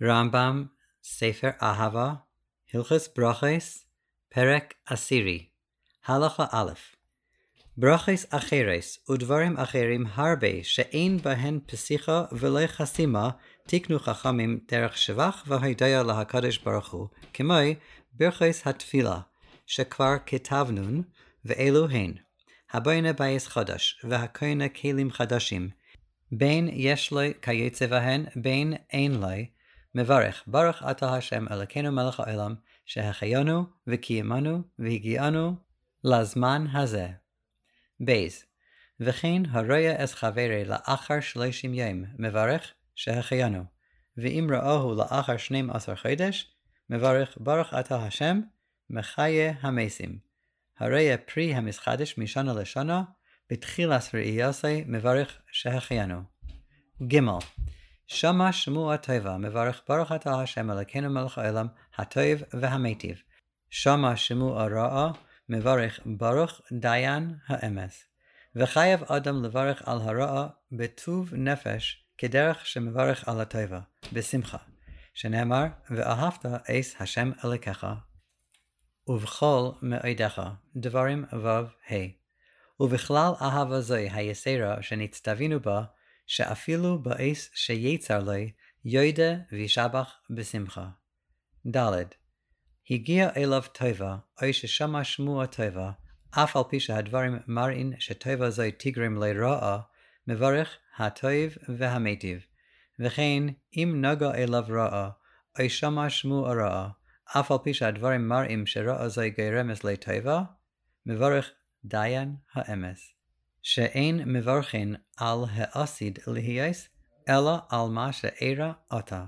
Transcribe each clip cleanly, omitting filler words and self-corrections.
רמב"ם, ספר אהבה, הלכות ברכות, פרק 10. הלכה א'. ברכות אחרות ודברים אחרים הרבה שאין בהן פסיחה ולא חסימה תיקנו חכמים דרך שבח והודיה להקדוש ברוך הוא, כמו ברכות התפילה שכבר כתבנון, ואלו הן: הבונה בית חדש והקונה כלים חדשים, בין יש לו כיוצא בהן בין אין לו, מברך ברוך אתה השם אלוקינו מלך העולם שהחיינו וקיימנו והגיענו לזמן הזה. בייז, וכן הרואה את חברו לאחר 30 יום, מברך שהחיינו, ואם ראוהו לאחר 12 חודש, מברך ברוך אתה השם מחיה המתים. הרואה פרי המתחדש משנה לשנה, בתחילת ראייתו מברך שהחיינו. ג' שמע שמוע טובה, מברך ברוך אתה השם אלוקינו מלך העולם הטוב והמיטיב. שמע שמוע רעה, מברך ברוך דיין האמת. וחייב אדם לברך על הרעה בטוב נפש כדרך שמברך על הטובה, בשמחה, שנאמר ואהבת את השם אלוקיך ובכל מאודיך, דברים ו' ובכלל אהבה זוהי היסרה שנצטווינו בה, שאפילו בעת שיצר לו יודע וישבח בשמחה. ד' הגיע אליו טובה, או ששמע שמוע טובה, אף על פי שהדברים מראים שטובה זוהי תגרם לרעה, מברך הטוב והמיטיב. וכן, אם נגע אליו רעה, או שמע שמוע רעה, אף על פי שהדברים מראים שרעה זוהי גורמת לטובה, מברך דיין האמת. שאין מברכין על העתיד להיות, אלא על מה שאירע עתה.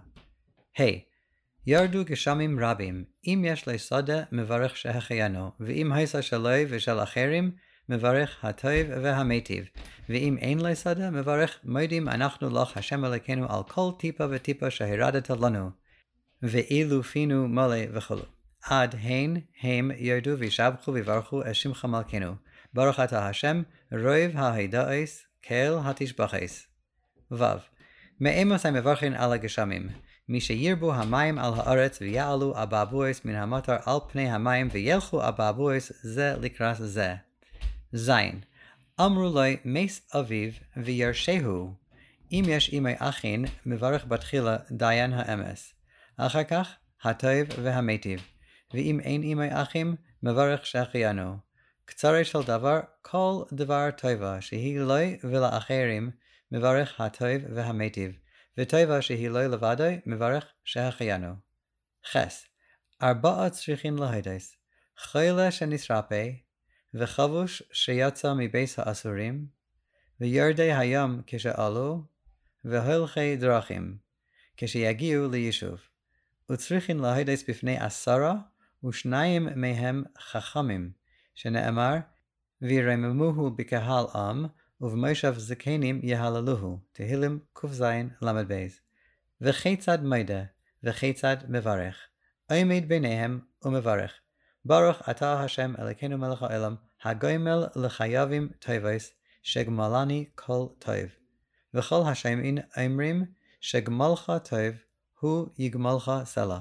ירדו גשמים רבים, אם יש לו שדה, מברך שהחיינו, ואם היסה שלו ושל אחרים, מברך הטוב והמיטיב, ואם אין לו שדה, מברך מודים אנחנו לך השם אלוקינו על כל טיפה וטיפה שהרדת לנו, ואילו פינו מלא וכו'. עד הן הם ירדו וישבחו ויברכו את שמך מלכנו. ברוך אתה השם, רוב ההודאות, כל התשבחות. ו' מאימות מברכין על הגשמים, מי שירבו המים על הארץ ויעלו אבעבועות מן המטר על פני המים וילכו אבעבועות זה לקראת זה. ז' אמרו לו מס אביו וירשהו, אם יש אימי אחין מברך בתחילה דיין האמת, אחר כך הטוב והמיטיב, ואם אין אימי אחים מברך שהחיינו. קצרה של דבר, כל דבר טובה שהיא לו ולאחרים מברך הטוב והמיטיב, וטובה שהיא לו לבדו מברך שהחיינו. ח' 4 צריכים להודות: חולה שנשרפא, וחבוש שיצא מבית האסורים, וירדי הים כשעלו, והולכי דרכים כשיגיעו ליישוב. וצריכים להודות בפני 10, ושניים מהם חכמים, שנאמר וירממוהו בקהל עם, ובמושב זקנים יהללוהו, תהילים ק"ז ל"ב. וכיצד מודה, וכיצד מברך, עומד ביניהם ומברך, ברוך אתה השם אלוקינו מלך העולם, הגומל לחייבים טובות, שגמלני כל טוב. וכל השומעים אומרים שגמלך טוב, הוא יגמלך סלה.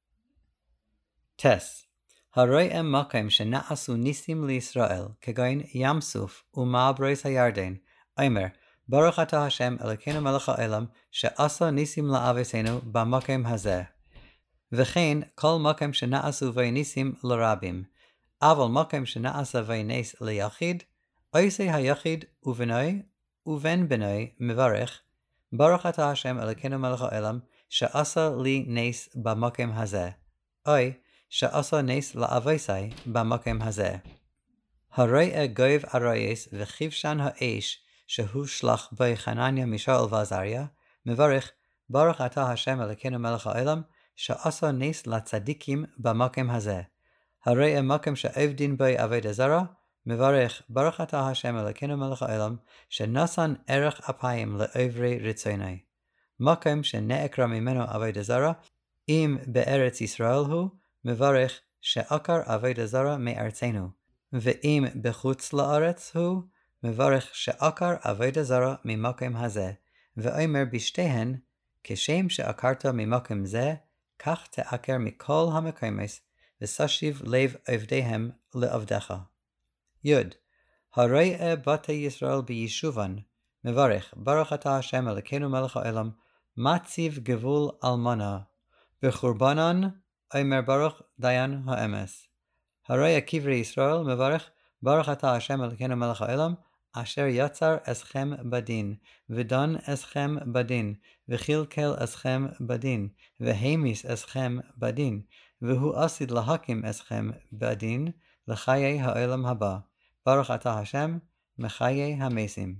טס הרואה מקום שנעשו ניסים לישראל, כגון ים סוף ומעברות הירדן, אומר, ברוך אתה השם אלוקינו מלך העולם, שעשה ניסים לאבותינו במקום הזה. וכן, כל מקום שנעשו בו ניסים לרבים, אבל מקום שנעשה בו נס ליחיד, עושה היחיד ובנוי ובן בנוי מברך, ברוך אתה השם אלוקינו מלך העולם, שעשה לי נס במקום הזה, אוי, שעשה נס לאבוסי במקום הזה. הרואה גוב ארויס וכבשן האש שהושלך בו חנניה מישאל ועזריה, מברך ברוך אתה השם אלוקינו מלך העולם, שעשה נס לצדיקים במקום הזה. הרואה מקום שעבדין בו עבודה זרה, מברך ברוך אתה השם אלוקינו מלך העולם, שנתן ערך אפיים לעוברי רצוני. מקום שנעקרה ממנו עבודה זרה, אם בארץ ישראל הוא, מברך שעקר עבודה זרה מארצנו, ואם בחוץ לארץ הוא, מברך שעקר עבודה זרה ממקום הזה, ואומר בשתיהן כשם שעקרת ממקום זה, כך תעקר מכל המקומות, וששיב לב עבדיהם לעבדיך. י. הרואה בתי ישראל ביישובן, מברך, ברוך אתה השם אלוקינו מלך העולם, מציב גבול אלמנה, בחורבנן אומר ברוך דיין האמס. הרואה קברי ישראל, מברך, ברוך אתה השם אלוקינו מלך העולם, אשר יצר אסכם בדין, ודן אסכם בדין, וכלכל אסכם בדין, והמיס אסכם בדין, והוא עשיד להקים אסכם בדין, לחיי העולם הבא. ברוך אתה השם, מחיי המסים.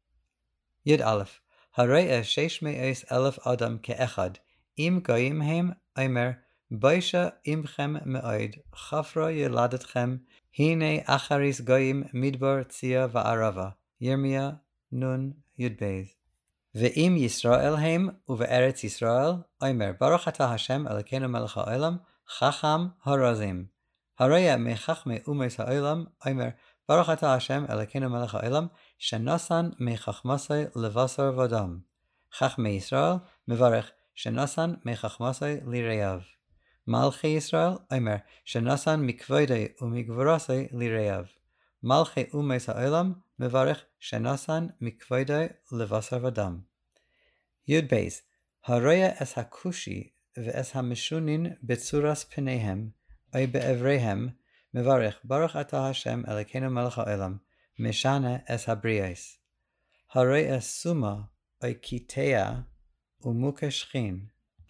י"א הרואה 600,000 אדם כאחד, אם גויים הם, אומר, בושה עמכם מאוד, חפרו ילדתכם, הנה אחריס גויים מדבר צייה וערבה. ירמיה נ' י"ב. ואם ישראל הם, ובארץ ישראל, אומר, ברוך אתה השם אלוקינו מלך העולם, חכם הרזים. הרואה מחכמי אומות העולם, אומר, ברוך אתה השם אלוקינו מלך העולם, שנשן מחכמסי לבשר ודם. חכמי ישראל, מברך, שנשן מחכמסי לרעב. מלכי ישראל, אומר, שנשן מכבודי ומגבורסי לרעב. מלכי אומות העולם, מברך, שנשן מכבודי לבשר ודם. י"ב הרואה אס הכושי ואס המשונין בצורס פניהם, אי בעבריהם, מברך, ברוך אתה השם אלוקינו מלך העולם, משנה אס הבריאס. הרואה סומה, אי קיטיה, ומוכה שכין.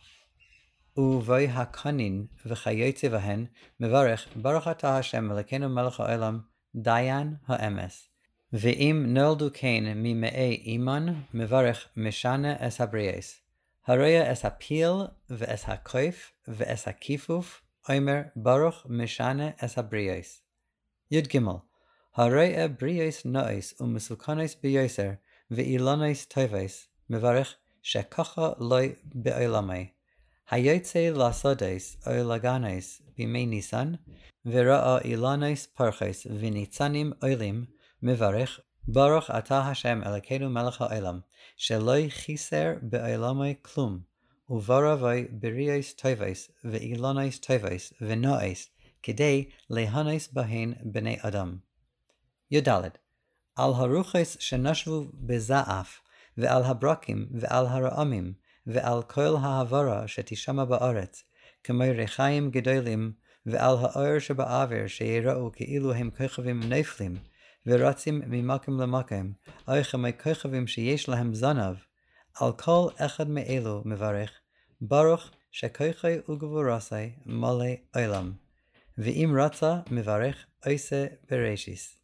ובוי הקנין וכיוצא בהן, מברך, ברוך אתה השם אלוקינו מלך העולם, דיין האמס. ואם נולדו כן ממאי אימן, מברך משנה אס הבריאס. הרואה אס הפיל ואס הכיף ואס הכיפוף, אומר ברוך משנה אס הבריאס. י"ג הרואה בריאס נאיס ומסוכנס ביוסר, ואילונס טויבס, מברך שככה לא בעולמי. היוצא לסודס או לגנס בימי ניסן, וראה אילונס פרחס וניצנים עולים, מברך, ברוך אתה השם אלוקינו מלך העולם, שלא חיסר בעולמי כלום, וברבי בריאס טויבס ואילונס טויבס ונאיס, כדי להנס בהן בני אדם. י"ד על הרוחס שנשבו בזעף, ועל הברקים ועל הרעמים, ועל כל העברה שתשמע בארץ, כמו ריחיים גדולים, ועל האור שבאוויר שיראו כאילו הם כוכבים נפלים, ורצים ממקום למקום, או כמו כוכבים שיש להם זנב, על כל אחד מאלו מברך, ברוך שכוחי וגבורסי מלא עולם. ואם רצה מברך עושה בראשיס.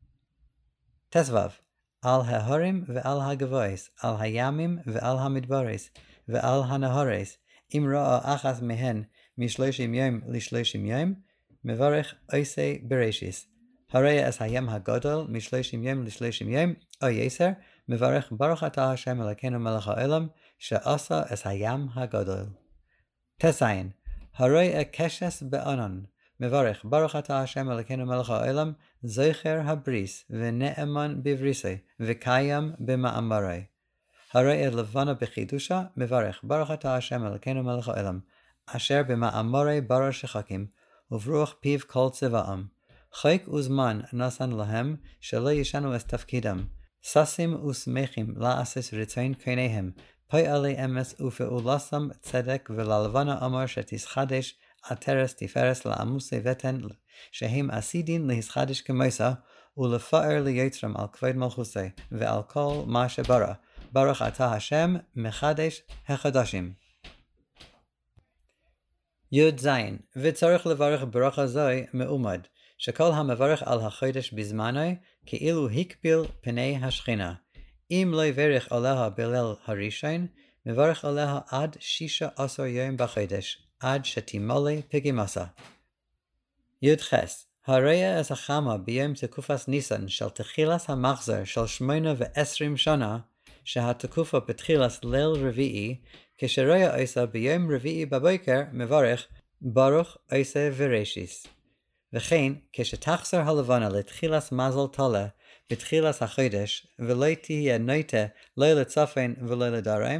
ט"ו על ההרים ועל הגבוהס, על הימים ועל המדברס, ועל הנהרס, אם ראה אחת מהן מ30 יום ל30 יום, מברך עושה בראשיס. הרואה אס הים הגדול מ30 יום ל30 יום, או יסר, מברך ברוך אתה השם אלוקינו מלך העולם, שעשה אס הים הגדול. ט"ז הרואה קשס בענן, מברך ברוך אתה השם אלוקינו מלך העולם, זכר הבריס ונאמן בבריסי, וקיים במאמרי. הרואה לבנה בחידושה, מברך ברוך אתה השם אלוקינו מלך העולם, אשר במאמרי ברא שחקים, וברוח פיו כל צבאם. חוק וזמן נתן להם, שלא ישנו את תפקידם. ששים ושמחים לעשות רצון קניהם, פועלי אמס ופעולתם צדק, וללבנה אמר שתשחדש עטרס תפארס לעמוסי ותן, שהם עשידין להשחדש כמוסה, ולפאר ליצרם על כבוד מלכוסי, ועל כל מה שברא. ברוך אתה השם מחדש החדשים. י"ז וצריך לברך ברכה זוי מעומד, שכל המברך על החודש בזמנו, כאילו הקביל פני השכינה. אם לא יברך עליה בליל הראשון, מברך עליה עד 16 יום בחודש, עד שתמלא פגימסה. י"ח הרואה את החמה ביום תקופת ניסן של תחילת המחזר של 18 שנה, שהתקופה בתחילת ליל רביעי, כשרואה עושה ביום רביעי בבוקר, מברך ברוך עושה בראשיס. וכן, כשתחזר הלבנה לתחילת מזל טלה בתחילת החודש, ולא תהיה נוטה לא לצפון ולא לדרום,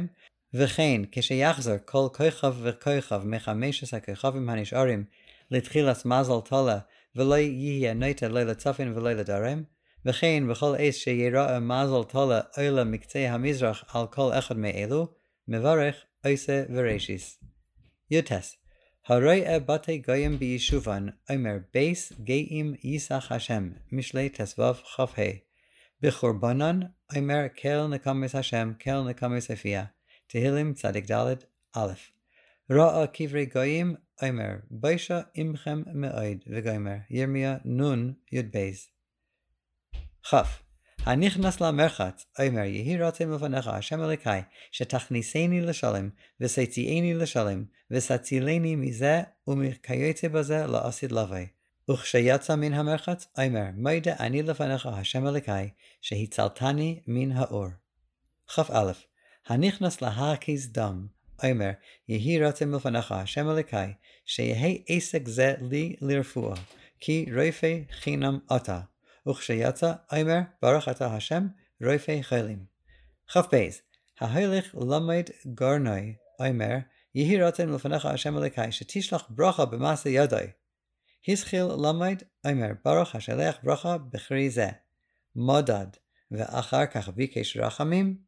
וכן, כשיחזור כל כוכב וכוכב מחמשת הכוכבים הנשארים לתחילת מזל תולה, ולא יהיה נוטה לא לצפון ולא לדרום, וכן בכל עת שיראה מזל תולה עולה מקצה המזרח על כל אחד מאלו, מברך עושה ורישיס. יוטס, הרואה בתי גויים ביישובן, אומר בייס גאים ייסח השם, משלי תסבב כ"ה. בחורבנן, אומר כל נקמס השם, כל נקמס הפיה. תהילים צדיק ד' א'. ראה קברי גויים, אומר, בישה עמכם מאוד, וגומר, ירמיה נון י' בייז. כ'. הנכנס למרחץ, אומר, יהי רצון לפניך השם אלוקי, שתכניסני לשלם, וסציאני לשלם, וסצילני מזה ומכיוצא בזה לעשית לוי. וכשיצא מן המרחץ, אומר, מודה אני לפניך השם אלוקי, שהצלתני מן האור. כ"א. הנכנס להקיז דם, אומר, יהי רצון לפניך השם אלוקי, שיהי עסק זה לי לרפואה, כי רופא חינם אתה. וכשיצא, אומר, ברוך אתה השם, רופא חולים. כ"ב. ההולך למד גרנוי, אומר, יהי רצון לפניך השם אלוקי, שתשלח ברכה במעשה ידי. הסחיל למד, אומר, ברוך השלח ברכה בכרי זה. מדד, ואחר כך ביקש רחמים,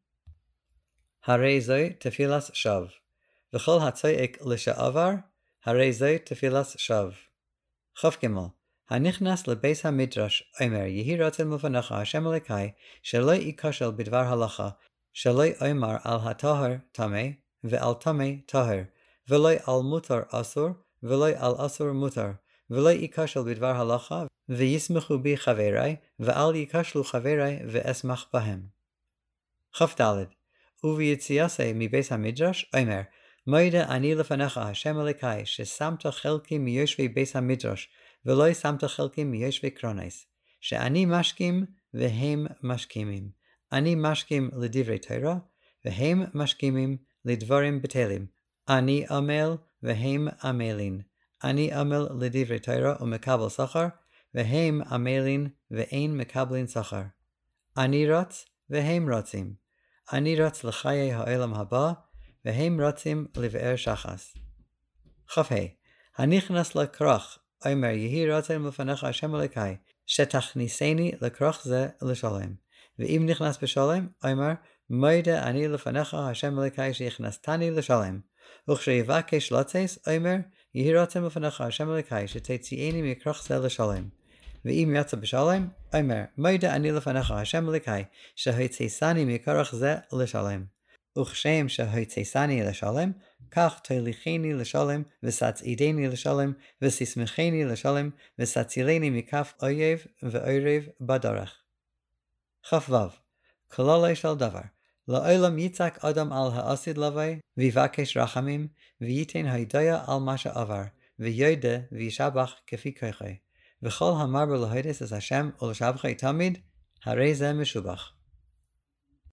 הרי זוהי תפילת שוב. וכל הצועק לשעבר, הרי זוהי תפילת שוב. כ"ג. הנכנס לבית המדרש, אומר, יהי רצון לפניך השם אלוקי, שלא ייכשל בדבר הלכה, שלא יאמר על הטהר טמא, ועל טמא טהר, ולא על מותר אסור, ולא על אסור מותר, ולא ייכשל בדבר הלכה, וישמחו בי חברי, ואל ייכשלו חברי ואשמח בהם. כ"ד. וביציאסי מבית המדרש, אומר, מודה אני לפניך השם אלוקי, ששמת חלקי מיושבי בית המדרש, ולא שמת חלקי מיושבי קרונס, שאני משכים והם משכימים. אני משכים לדברי תורה, והם משכימים לדברים בטלים. אני עמל והם עמלין. אני עמל לדברי תורה ומקבל שכר, והם עמלין ואין מקבלין שכר. אני רץ והם רצים. אני רץ לחיי העולם הבא, והם רצים לבאר שחס. כ"ה. הנכנס לכרך, אומר, יהי רצון לפניך השם אלוקי, שתכניסני לכרך זה לשלם. ואם נכנס בשלם, אומר, מודה אני לפניך השם אלוקי שהכנסתני לשלם. וכשיבקש לצאת, אומר, יהי רצון לפניך השם אלוקי, שתציאני מכרך זה לשלם. ואם יצא בשלם, אומר, מודה אני לפניך השם אלוקי, שהוצאני מכרך זה לשלם. וכשם שהוצאני לשלם, כך תוליכני לשלם, וסצעידני לשלם, ותשמחני לשלם, וסצילני מכף אויב ואויב בדרך. כ"ו. כללי של דבר. לעולם יצעק אדם על העשית לוי, ויבקש רחמים, וייתן הידוע על מה שעבר, ויודע וישבח כפי כוחו. וכל המרבה להודות את השם ולשבחו תמיד, הרי זה משובח.